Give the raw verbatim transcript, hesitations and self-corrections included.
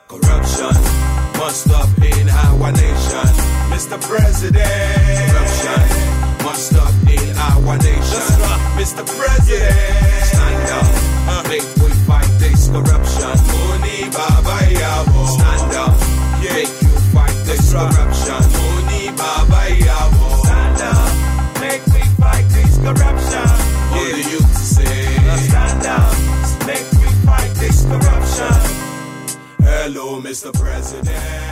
Corruption must stop in our nation. Mister President, corruption must stop in our nation. Mister President, stand up, make we fight this corruption. Money Baba Yabo, stand up, make you fight this corruption. Money Baba Yabo, stand up, make we fight this corruption. What do you say? Stand up, make we fight this corruption. Hello, Mister President.